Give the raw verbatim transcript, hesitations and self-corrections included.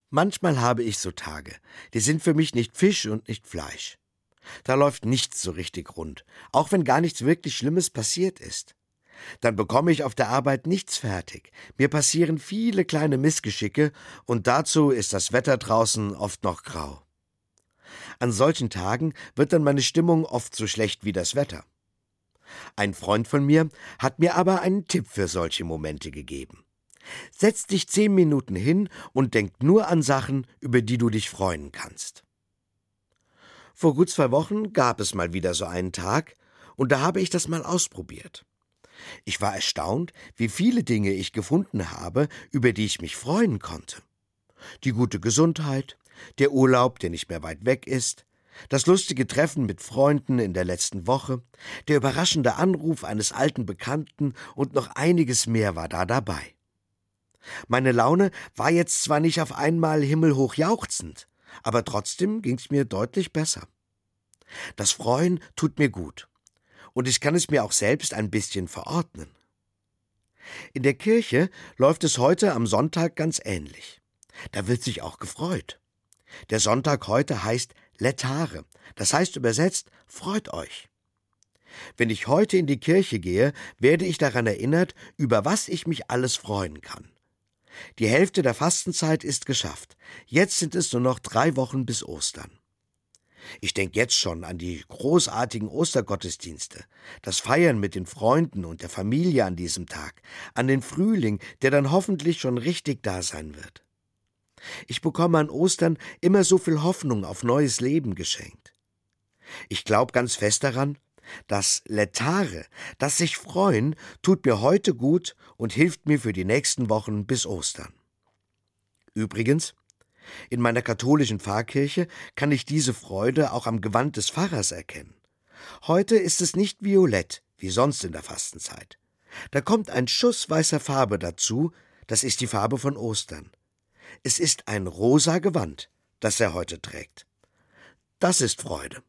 Manchmal habe ich so Tage, die sind für mich nicht Fisch und nicht Fleisch. Da läuft nichts so richtig rund, auch wenn gar nichts wirklich Schlimmes passiert ist. Dann bekomme ich auf der Arbeit nichts fertig. Mir passieren viele kleine Missgeschicke und dazu ist das Wetter draußen oft noch grau. An solchen Tagen wird dann meine Stimmung oft so schlecht wie das Wetter. Ein Freund von mir hat mir aber einen Tipp für solche Momente gegeben. Setz dich zehn Minuten hin und denk nur an Sachen, über die du dich freuen kannst. Vor gut zwei Wochen gab es mal wieder so einen Tag, und da habe ich das mal ausprobiert. Ich war erstaunt, wie viele Dinge ich gefunden habe, über die ich mich freuen konnte. Die gute Gesundheit, der Urlaub, der nicht mehr weit weg ist, das lustige Treffen mit Freunden in der letzten Woche, der überraschende Anruf eines alten Bekannten und noch einiges mehr war da dabei. Meine Laune war jetzt zwar nicht auf einmal himmelhoch jauchzend, aber trotzdem ging's mir deutlich besser. Das Freuen tut mir gut, und ich kann es mir auch selbst ein bisschen verordnen. In der Kirche läuft es heute am Sonntag ganz ähnlich. Da wird sich auch gefreut. Der Sonntag heute heißt Lätare, das heißt übersetzt, freut euch. Wenn ich heute in die Kirche gehe, werde ich daran erinnert, über was ich mich alles freuen kann. Die Hälfte der Fastenzeit ist geschafft. Jetzt sind es nur noch drei Wochen bis Ostern. Ich denke jetzt schon an die großartigen Ostergottesdienste, das Feiern mit den Freunden und der Familie an diesem Tag, an den Frühling, der dann hoffentlich schon richtig da sein wird. Ich bekomme an Ostern immer so viel Hoffnung auf neues Leben geschenkt. Ich glaube ganz fest daran, das Lätare, das sich freuen, tut mir heute gut und hilft mir für die nächsten Wochen bis Ostern. Übrigens, in meiner katholischen Pfarrkirche kann ich diese Freude auch am Gewand des Pfarrers erkennen. Heute ist es nicht violett, wie sonst in der Fastenzeit. Da kommt ein Schuss weißer Farbe dazu, das ist die Farbe von Ostern. Es ist ein rosa Gewand, das er heute trägt. Das ist Freude.